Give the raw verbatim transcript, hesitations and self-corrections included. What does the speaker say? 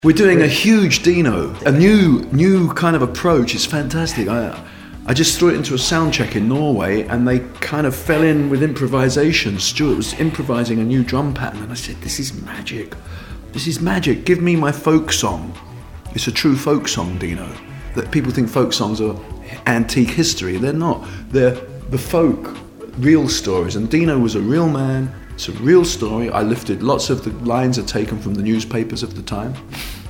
We're doing a huge Dino, a new new kind of approach. It's fantastic. I I just threw it into a sound check in Norway and they kind of fell in with improvisation. Stuart was improvising a new drum pattern and I said, this is magic. This is magic. Give me my folk song. It's a true folk song, Dino. That people think folk songs are antique history. They're not. They're the folk, real stories. And Dino was a real man. It's a real story. I lifted lots of the lines are taken from the newspapers of the time.